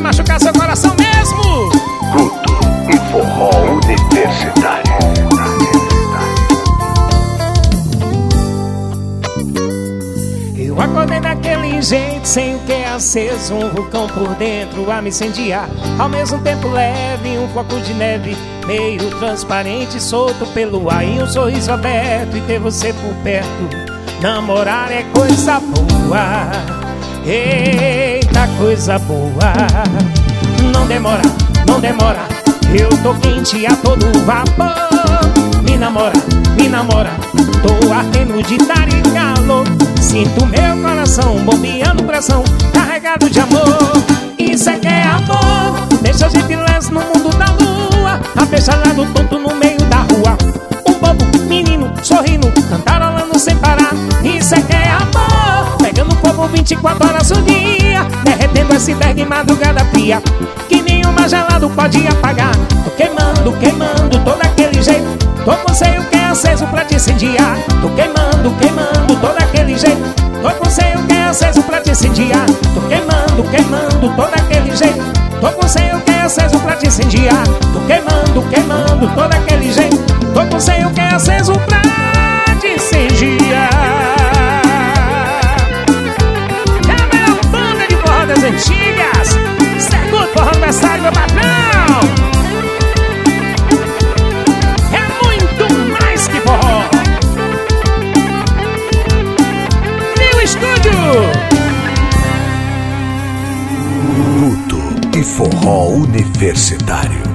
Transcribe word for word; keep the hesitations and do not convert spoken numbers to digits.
machucar seu coração mesmo. Guto e Forró Universitário. Eu acordei daquele jeito, sem o que é aceso, um vulcão por dentro a me incendiar. Ao mesmo tempo leve, um foco de neve, meio transparente, solto pelo ar. E um sorriso aberto e ter você por perto. Namorar é coisa boa, eita coisa boa. Não demora, não demora, eu tô quente a todo vapor. Me namora, me namora, tô ardendo de dar e calor. Sinto meu coração bombeando pressão, carregado de amor. Isso é que é amor, deixa a gente leve no mundo da lua. Apeixalhado tonto no meio da rua, um bobo, menino, sorrindo, cantarolando sem parar. Isso é que é amor, pegando fogo vinte e quatro horas do dia, derretendo iceberg em madrugada fria, que nenhuma gelado pode apagar. Tô queimando, queimando, todo aquele jeito, tô com seio que é aceso pra te incendiar. Tô queimando, queimando, todo aquele jeito, tô com seio que é aceso pra te incendiar. Tô queimando, queimando, todo aquele jeito, tô com seio que é aceso pra te incendiar. Tô queimando, queimando, todo aquele jeito, tô com seio que é aceso pra te incendiar. É a melhor banda de forró das antigas, Segundo Forró Universitário, meu patrão. É muito mais que forró. Meu estúdio Guto e Forró Universitário.